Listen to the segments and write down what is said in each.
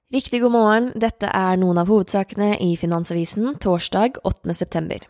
Riktig god morgen, dette noen av hovedsakene i Finansavisen torsdag 8. september.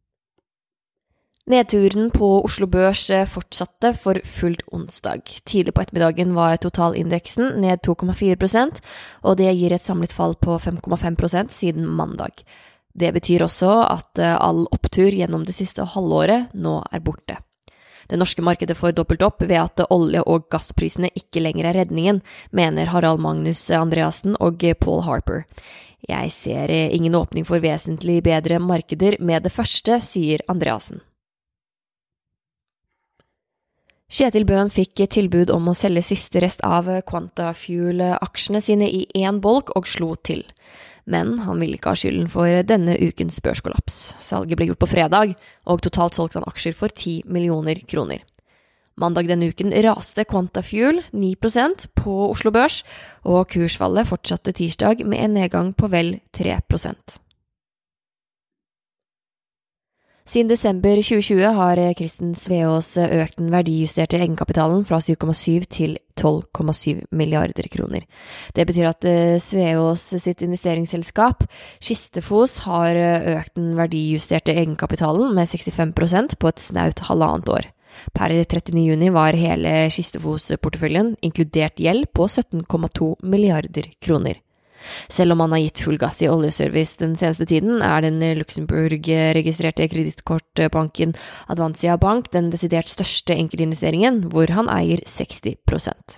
Nedturen på Oslo Børs fortsatte for fullt onsdag. Tidlig på ettermiddagen var totalindeksen ned 2,4%, og det gir et samlet fall på 5,5% siden mandag. Det betyr også at all opptur gjennom det siste halvåret nå borte. Det norske markedet får dobbelt opp ved at olje- og gassprisene ikke lenger redningen, mener Harald Magnus Andreassen og Paul Harper. Jeg ser ingen åpning for vesentlig bedre markeder med det første, sier Andreassen. Kjetil Bøhn fikk tilbud om å selge siste rest av Quantafuel-aksjene sine i en bolk og slo til. Men han ville ikke ha skylden for denne ukens børskollaps. Salget ble gjort på fredag, og totalt solgte han aksjer for 10 millioner kroner. Mandag denne uken raste Quantafuel 9% på Oslo Børs, og kursfallet fortsatte tirsdag med en nedgang på vel 3%. Siden desember 2020 har Kristen Sveaas økt den verdijusterte egenkapitalen fra 7,7 til 12,7 milliarder kroner. Det betyr at Sveaas sitt investeringsselskap, Kistefos, har økt den verdijusterte egenkapitalen med 65% på et snaut halvannet år. Per 39. juni var hele Kistefos-porteføljen inkludert gjeld på 17,2 milliarder kroner. Selv om han har gitt full gass i oljeservice den seneste tiden, den Luxembourg-registrerte kredittkortbanken Advansia Bank den desidert største enkeltinvesteringen, hvor han eier 60%.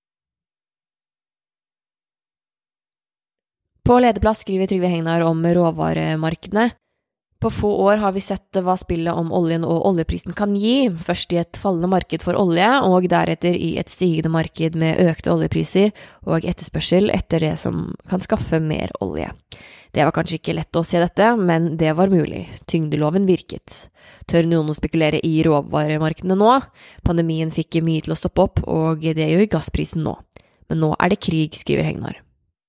På lederplass skriver Trygve Hegnar om råvaremarkedene. På få år har vi sett hva spillet om oljen og oljeprisen kan gi, først i et fallende marked for olje, og deretter i et stigende marked med økte oljepriser og etterspørsel etter det som kan skaffe mer olje. Det var kanskje ikke lett å se dette, men det var mulig. Tyngdeloven virket. Tør noen å spekulere i råvaremarkedene nå? Pandemien fikk mye til å stoppe opp, og det gjør gassprisen nå. Men nå det krig, skriver Hegnar.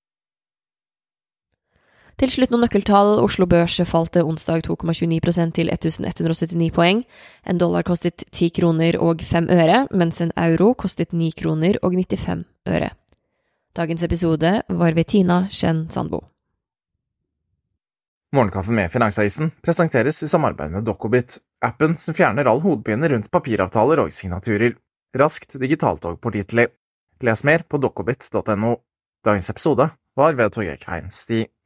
Til slutt noen nøkkeltall. Oslo Børs falt onsdag 2,29% til 1179 poeng. En dollar kostet 10 kroner og 5 øre, mens en euro kostet 9 kroner og 95 øre. Dagens episode var ved Tina Shen Sandbo. Morgenkaffe med Finansavisen presenteres i samarbeid med Dokobit, appen som fjerner all hodepine rundt papiravtaler og signaturer. Raskt, digitalt og pålitelig. Les mer på dokobit.no. Dagens episode var ved Torgeir Heim Sti.